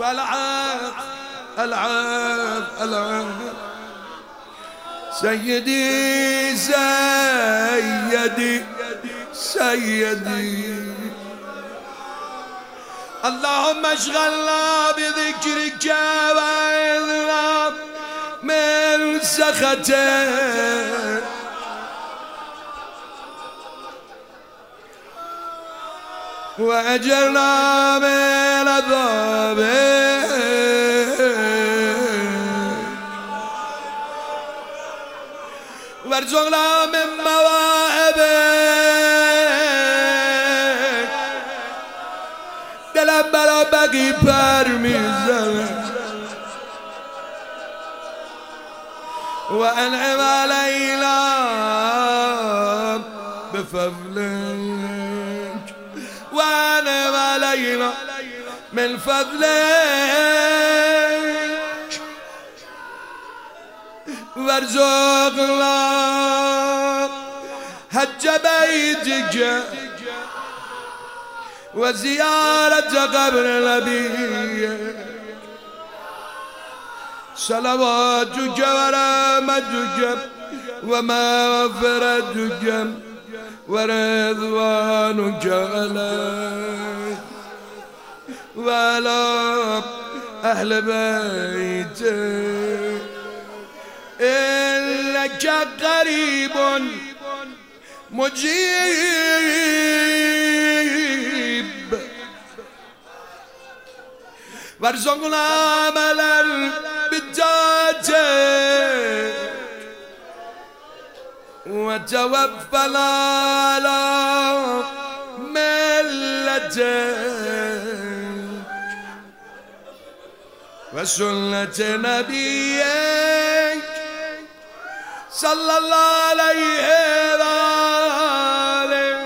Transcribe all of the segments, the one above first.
فالعب العب العب سيدي سيدي سيدي اللهم اشغلنا بذكرك واذنا من سخطك واجرنا من عذابك وارزقنا من مواهبك دلم برا بقی پر میزنه و انعم علینا بفضلك و انعم علینا من فضلك وارزقنا حج بيتك وزيارة قبر نبيك صلواتك ورحمتك ومغفرتك ورضوانك عليك وعلى أهل بيتك إنك قريب مجيب وارزقنا عملا بطاعتك وتوفنا على ملتك وسنة نبيك صلى الله عليه وآله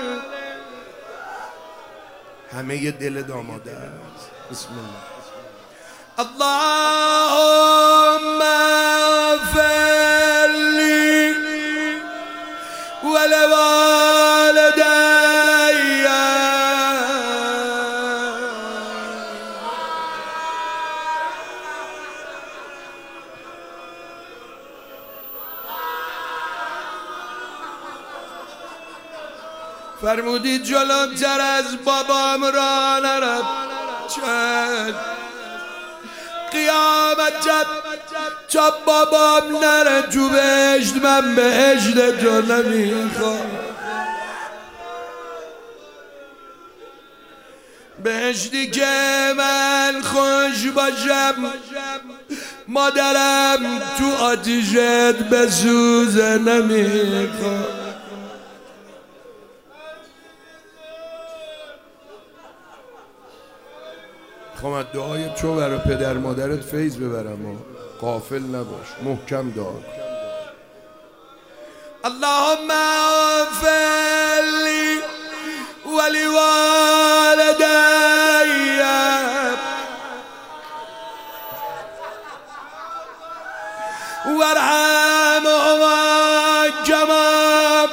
همه دل داماده است. بسم الله اللهم اغفر لي ولوالدي فرمودید جلوتر از بابام را نرم چند قیامت تا بابام نره تو بهشت من بهشت تو نمیخوام بهشتی که من خوش باشم مادرم تو آتیشت بسوزه نمیخوام خواهم دعای تو برای پدر مادرت فیض ببرم و غافل نباش محکم دعا اللهم اغفر لي ولوالدي وارحمهما كما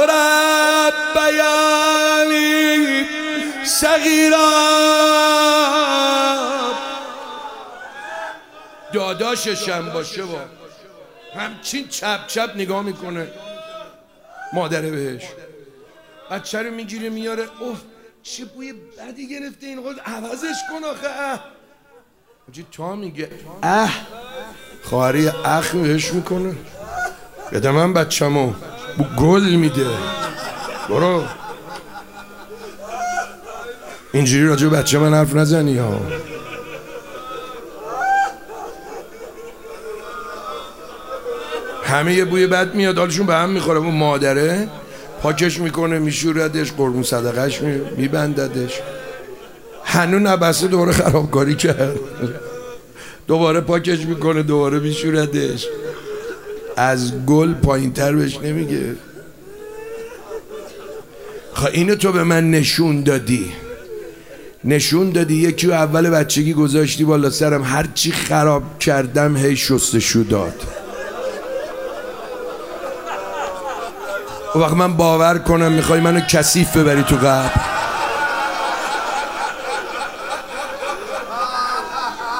ربياني صغيرا داداششم باشه با همچین چپ چپ نگاه میکنه مادره بهش بچه رو میگیره میاره اوه چه بوی بدی گرفته این خود عوضش کن آخه تا میگه خواهری اخ بهش میکنه بده من بچه‌مو بو گل میده برو اینجوری راجع به بچه من حرف نزنی ها همه یه بوی بد میاد حالشون به هم میخوره اون مادره پاکش میکنه میشوردش قربون صدقش میبنددش هنوز نبسته دوباره خرابکاری کرد دوباره پاکش میکنه دوباره میشوردش از گل پایین تر بهش نمیگه اینو تو به من نشون دادی یکی اول بچگی گذاشتی بالا سرم هرچی خراب کردم هی شستشو داد وقت من باور کنم میخوای منو کثیف ببری تو قبر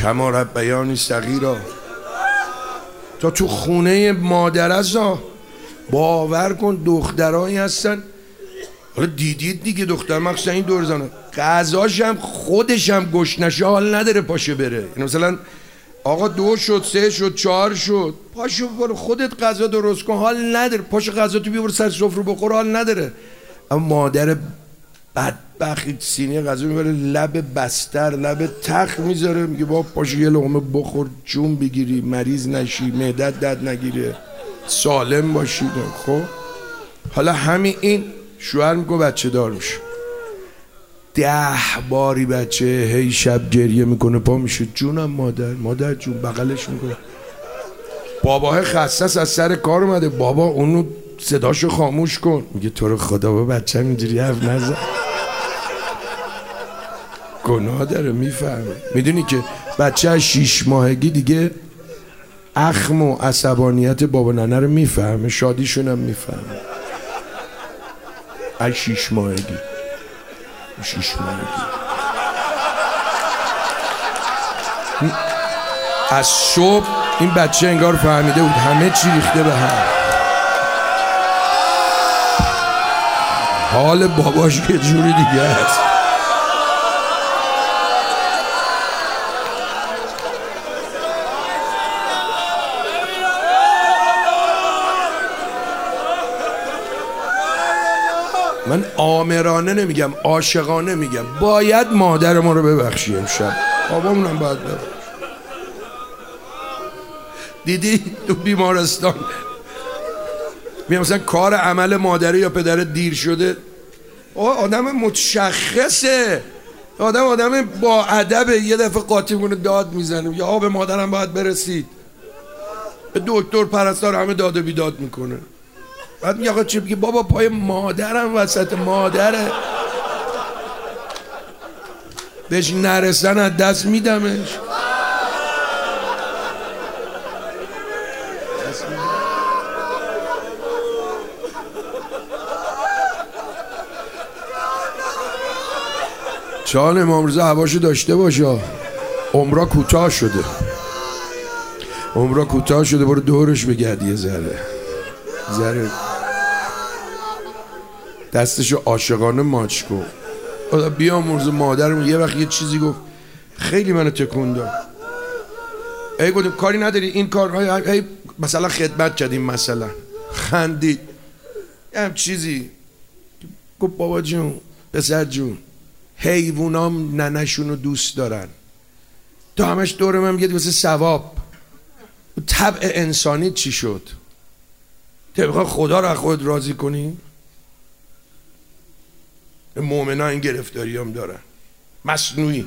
کما ربیانی صغیرا. تا تو خونه مادر است باور کن دخترایی هستن، حالا دیدید دیگه دختر مخصوصا این دور زنه غذاش هم خودش هم گشنشه حال نداره پاشه بره. یعنی مثلا آقا 2 شد 3 شد 4 شد پاشو برو خودت غذا درست کن، حال نداره پاشو غذا تو بیار سر سفره بخور، حال نداره. اما مادر بدبخت سینی غذا میبره لب بستر لب تخت میذاره میگه بابا پاشو یه لقمه بخور جون بگیری مریض نشی معدت درد نگیره سالم باشی. خب حالا همین این شوهر میگه بچه دار میشه 10 باری بچه هی شب گریه میکنه پا میشه جونم مادر جون بغلش میکنه. باباه خصص از سر کار اومده بابا اونو صداشو خاموش کن. میگه تو رو خدا با بچه اینجوری حرف نزن گناه داره. میفهمه میدونی که بچه از 6 ماهگی دیگه اخم و عصبانیت بابا ننه رو میفهمه، شادیشون هم میفهمه. از 6 ماهگی 6 ماهگی از صبح این بچه انگار فهمیده بود همه چی ریخته به هم. حال باباش یه جوری دیگه است. من آمرانه نمیگم عاشقانه میگم باید مادر ما رو ببخشی امشب، بابامونم باید ببخشی. دیدی تو بیمارستان میگم مثلا کار عمل مادره یا پدر دیر شده آدم متشخصه، آدم با ادب یه دفعه قاطی کنه داد میزنه یا به مادرم باید برسید، به دکتر پرستار همه داد و بیداد میکنه. بعد میگه آقا چی بگی بابا پای مادرم وسط مادره بهش نرسن از دست میدمش. چان امام رضا هواشو داشته باشه، عمرا کوتاه شده برو دورش بگرد یه ذره دستشو عاشقانه ماچ کن. بیا مرز مادرم یه وقت یه چیزی گفت خیلی منو تکون داد. ای گفتم کاری نداری این کار مثلا خدمت کردیم مثلا خندید هم چیزی گفت بابا جون پسر جون حیوانام ننشونو دوست دارن تو همش دور من میگه واسه ثواب. طبع انسانی چی شد؟ طبعا خدا رو خود راضی کنی؟ مؤمنا این گرفتاری هم دارن مصنوعی.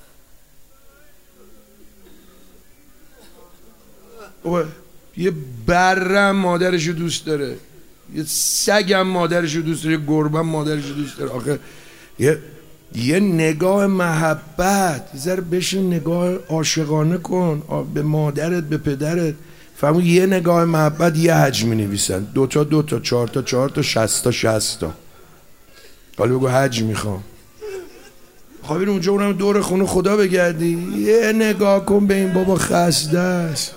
یه برم مادرشو دوست داره، یه سگم مادرشو دوست داره، یه گربه مادرشو دوست داره. آخه یه نگاه محبت یه ذره بشین نگاه عاشقانه کن به مادرت به پدرت. فهمون یه نگاه محبت یه حج می نویسن 2 تا 2 تا 4 تا 4 تا 60 تا 60 تا. حالا بگو حج میخوام خواهی اونجا اونم دور خونه خدا بگردی یه نگاه کن به این بابا خسته است.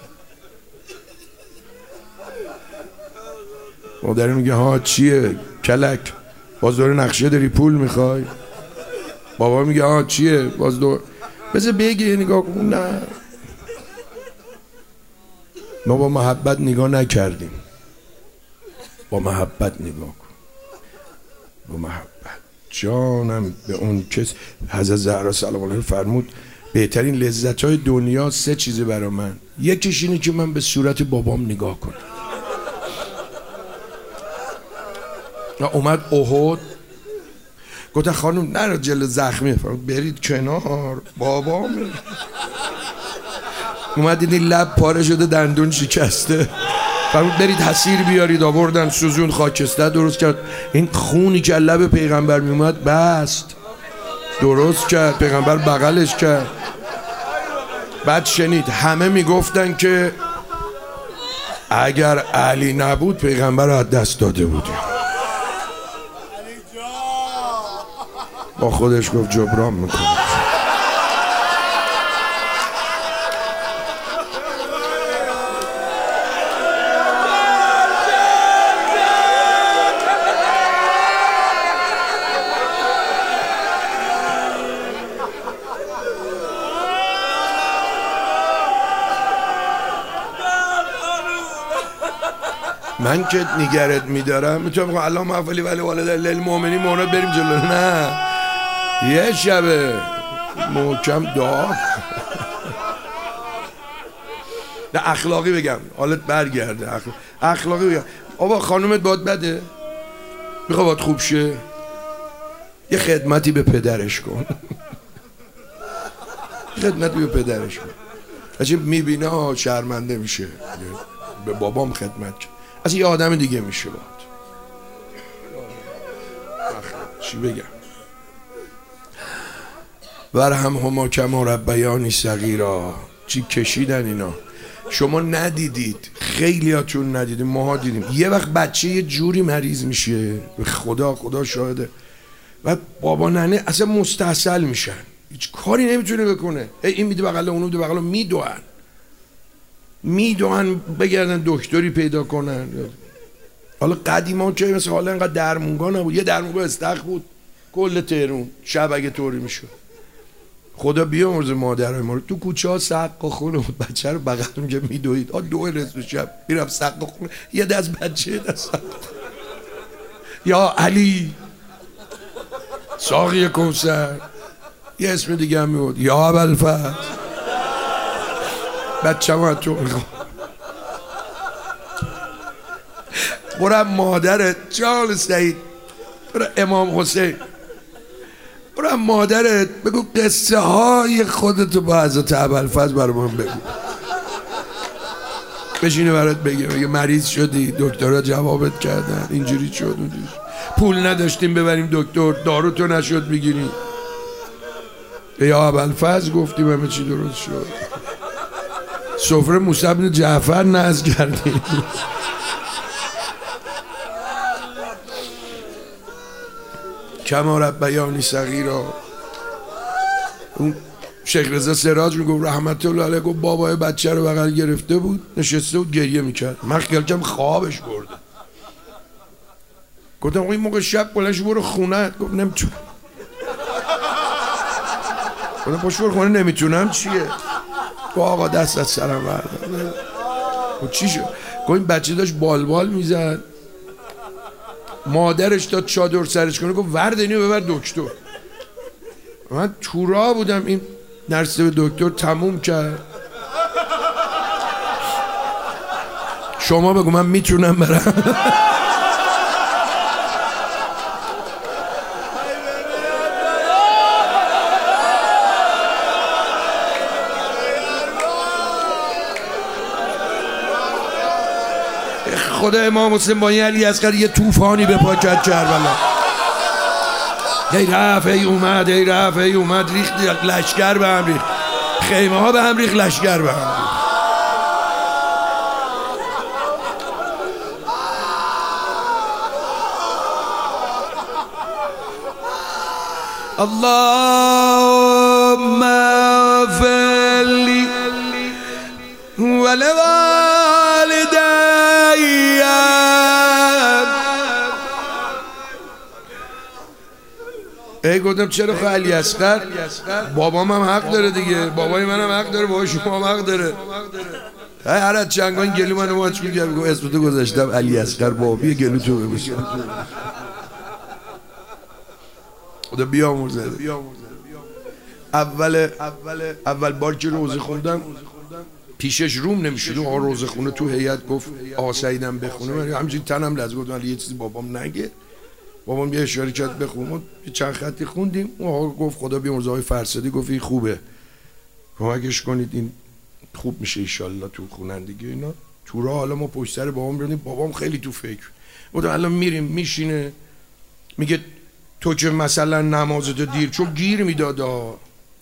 مادر میگه ها چیه کلک باز دور نقشه داری پول میخوای؟ بابا میگه ها چیه باز دور بذار بگی نگاه کن. نه ما با محبت نگاه نکردیم، با محبت نگاه کن. با محبت جانم به اون کس حضرت زهرا سلام الله فرمود بهترین لذت‌های دنیا 3 چیزه برا من. یکیش اینه که من به صورت بابام نگاه کنم. اومد احد گفتن خانم نرو جلو زخمی برید کنار بابام. اومد دیدی لب پاره شده دندون شکسته فرمود برید حسیر بیارید. آوردن سوزون خاکستر درست کرد. این خونی که لب پیغمبر میومد بست درست کرد پیغمبر بغلش کرد. بعد شنید همه میگفتن که اگر علی نبود پیغمبر رو از دست داده بودیم. با خودش گفت جبران میکنه. من که نگرت میدارم میتونم بگم الله مغفلی ولی والدین للمؤمنین مونات بریم جلو. نه یه شبه محکم دعا. نه اخلاقی بگم حالت برگرده. اخلاقی بگم آبا خانومت باد بده میخواد باد خوب شه یه خدمتی به پدرش کن. خدمتی به پدرش کن. اگه میبینه شرمنده میشه به بابام خدمت کن از یه آدم دیگه میشه باد. چی بگم ورهم هما کما ربیانی صغیرا. چی کشیدن اینا شما ندیدید خیلی هاتون ندیدید ماها دیدیم. یه وقت بچه یه جوری مریض میشه به خدا شاهده و بابا ننه اصلا مستحصل میشن هیچ کاری نمیتونه بکنه. این میده بغل اونو میده بغل میدوئن بگردن دکتری پیدا کنن. حالا قدیما که مثل حالا اینقدر درمونگاه نبود. یه درمونگاه استخ بود کل تهرون شب اگه طوری میشد. خدا بیامرزه مادرای ما رو تو کوچه ها سقا خونه بود بچه رو بغل اونجا میدوید. دو رسم شب میرم سقا خونه یه دست بچه دست یا علی ساقی کوثر یه اسم دیگه هم میبود یا ابوالفضل بچه ما تو میخوام برم مادرت جان سعید برم امام حسین برم مادرت بگو قصه های خودتو با حضرت ابوالفضل برام بگو بشینه برات بگه مریض شدی دکترها جوابت کردن اینجوری شد اونجوری پول نداشتیم ببریم دکتر دارو تو نشد بگیریم یا ابوالفضل گفتیم همه چی درست شد. سفره موسی بن جعفر نذر کردیم. کما ربیانی صغیرا. اون شیخ رضا سراج میگفت رحمت الله علیه گفت بابای بچه رو بغل گرفته بود نشسته بود گریه میکرد. من خیال کردم خوابش برده. گفتم این موقع شب بلنش برو خونه. گفت نمیتونم. گفتم پشت برو خونه نمیتونم چیه؟ گفت آقا دست از سرم بردار. گفت چی شد؟ گفت این بچه داشت بالبال میزد مادرش داد چادر سرش کنه گفت ورد اینو ببر دکتر. من تو راه بودم این نرسیده به دکتر تموم کرد. شما بگو من میتونم برم. خدا امام حسین با این علی اصغر یه طوفانی به پا کرد کربلا. ای رفت ای اومد ای رفت ای اومد ریخت لشگر به هم ریخت خیمه ها به هم ریخت لشگر به هم ریخت. اللهم اغفر لی ولوالدی. گفتم چرا خواهی علی اصغر بابام هم حق داره دیگه بابای منم حق داره بابای شما هم حق داره. هر از چنگان گلو منو ماچ میگه بگو اسمتو گذاشتم علی اصغر بابی گلو تو بگوش. خدا بیامرزه. اول بار که روزه خوندم پیشش روم نمیشد. آقا روزه خونه تو هیئت گفت آقا سعیدم بخونه. من همینجوری تنم لرزید گفتم یه چیزی بابام نگه. بابام یه اشاره کرد بخون. ما چند خطی خوندیم. آقا گفت خدا بیامرزه آقای فرسادی گفت این خوبه کمکش کنید این خوب میشه ان شاءالله تو خوانندگی اینا. تو راه حالا ما پشت سر بابام بریم. بابام خیلی تو فکر. گفتم الان میریم میشینه میگه تو که مثلا نمازتو دیر چون گیر میدادا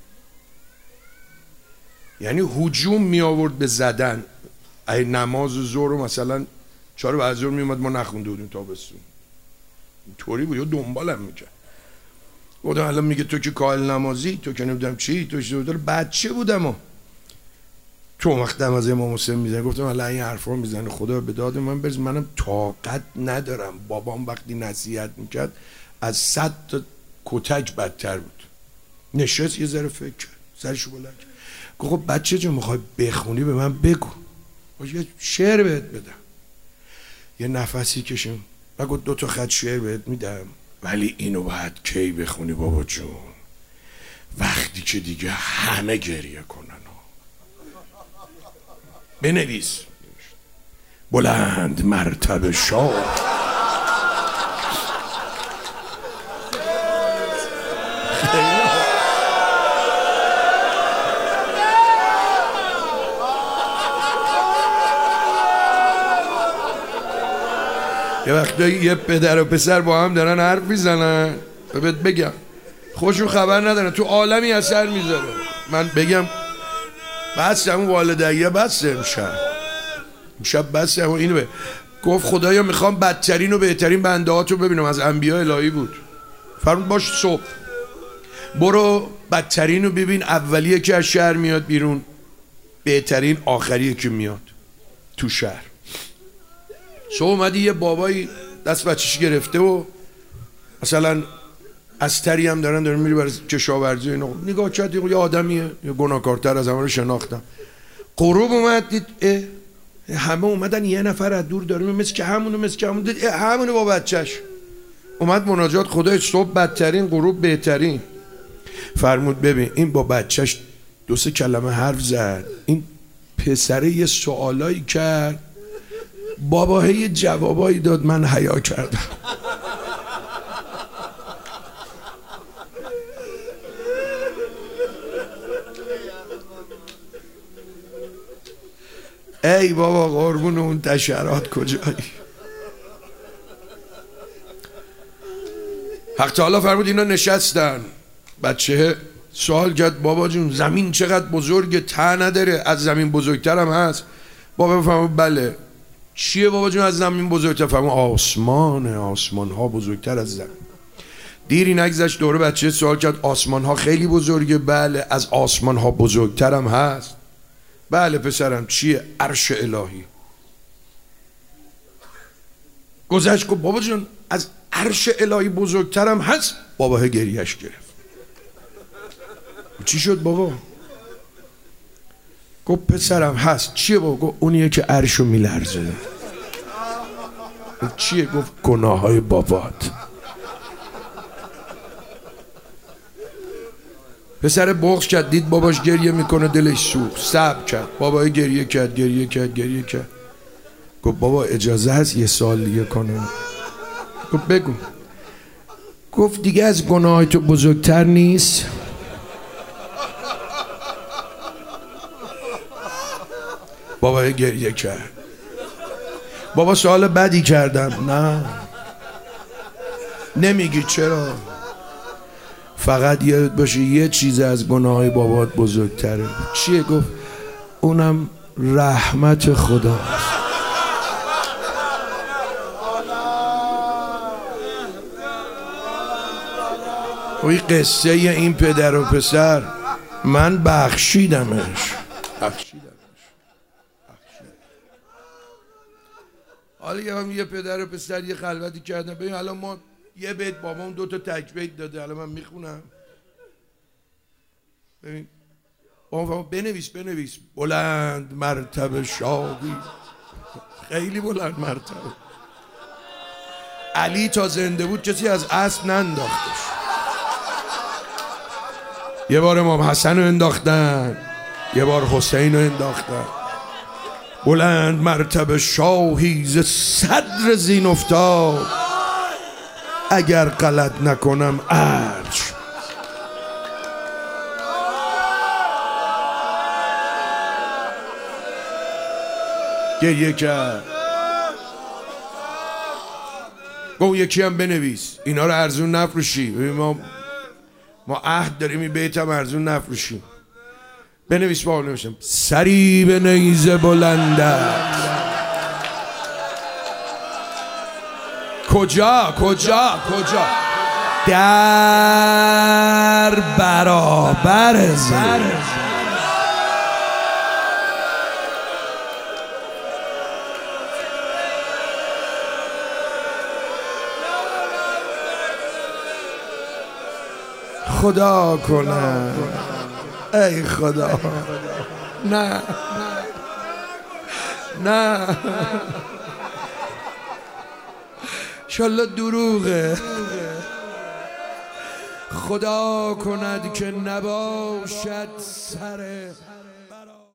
یعنی هجوم می آورد به زدن. ای نماز ظهر رو مثلا 4 بعد از ظهر می اومد ما نخونده بودیم تابستون اینطوری بود یا دنبالم میکرد. گفتم الان میگه تو که کاهل نمازی تو که نمیدونم چی تو چی بچه بودم و تو وقت نماز امام حسین میزنه. گفتم الان این حرفا میزنه خدا به داد من برس. منم طاقت ندارم. بابام وقتی نصیحت میکرد از 100 تا کتک بدتر بود. نشست یه ذره فکر کرد سرشو بلند کرد گفت خب بچه جون میخوای بخونی به من بگو یه شعر بهت بدم. یه نفسی کشیم و گفت 2 تا خط شعر بهت میدم، ولی اینو باید کی بخونی بابا جون؟ وقتی که دیگه همه گریه کنن. بنویس. بلند مرتبه شاه. یه وقتایی یه پدر و پسر با هم دارن حرف میزنن، بهت بگم خوشون خبر ندارن، تو عالمی اثر میذاره. من بگم بس همون والدهیه بس امشب بس همون اینو گفت خدایا میخوام بدترین و بهترین بنده هاتو ببینم. از انبیاء الهی بود. فرمود باش صبح برو بدترین رو ببین، اولیه که از شهر میاد بیرون، بهترین آخریه که میاد تو شهر. صبح اومدی یه بابایی دست بچه‌ش گرفته و مثلا استری هم داره میری برای کشاورزی و اینا. نگاه کرد یه آدمیه، یه گناهکارتر از همه رو شناختم. غروب اومد دید همه اومدن، یه نفر از دور داره مثل که همونو دید همونو با بچهش اومد مناجات. خدای صبح بدترین، غروب بهترین. فرمود ببین این با بچهش 2-3 کلمه حرف زد، این پسره یه سوالایی کرد، بابا یه جوابایی داد، من حیا کردم. ای بابا قربون اون تشرات کجایی؟ حق تعالی فرمود اینا نشستن، بچه سوال کرد بابا جون زمین چقدر بزرگه؟ ته نداره؟ از زمین بزرگتر هم هست؟ بابا فرمود بله. چیه بابا جون از زمین بزرگتر؟ فرمود آسمانه، آسمان ها بزرگتر از زمین. دیری نگذشت دوره بچه سوال کرد آسمان ها خیلی بزرگه؟ بله. از آسمان ها بزرگتر هم هست؟ بله پسرم. چیه؟ عرش الهی. گذشت گفت بابا جون از عرش الهی بزرگترم هست؟ بابا گریهش گرفت. چی شد بابا؟ گفت پسرم هست. چیه بابا؟ گفت اونیه که عرشو میلرزه. چیه؟ گفت گناه های بابات. پسر بغض کرد، دید باباش گریه میکنه، دلش سوخت، صبر کرد. بابا گریه کرد. گفت بابا اجازه هست یه سال دیگه کنم؟ گفت بگو. گفت دیگه از گناهی تو بزرگتر نیست؟ بابا گریه کرد. بابا سوال بدی کردم؟ نه. نمیگی چرا؟ فقط یاد باشه یه چیز از گناهی بابات بزرگتره. چیه؟ گفت اونم رحمت خداست. وی قصه این پدر و پسر من بخشیدمش. حالا هم یه پدر و پسر یه خلوتی کردن. ببین الان ما یه بیت بابام 2 تا تک بیت داده، الان من میخونم. ببین بابام بنویس بلند مرتبه شاهی. خیلی بلند مرتبه. علی تا زنده بود کسی از اسب ننداختش. یه بار امام حسن رو انداختن، یه بار حسین رو انداختن. بلند مرتبه شاهی ز صدر زین افتاد، اگر غلط نکنم ارج. گریه کرد. گو یکی هم بنویس اینا رو ارزون نفروشی. ما عهد داریم این بیت هم ارزون نفروشیم. بنویس. با نوشتم سری به نیزه بلندت. کجا در برابر زن. خدا کنه ای خدا. نه انشالله دروغه. خدا کند که نباشد سر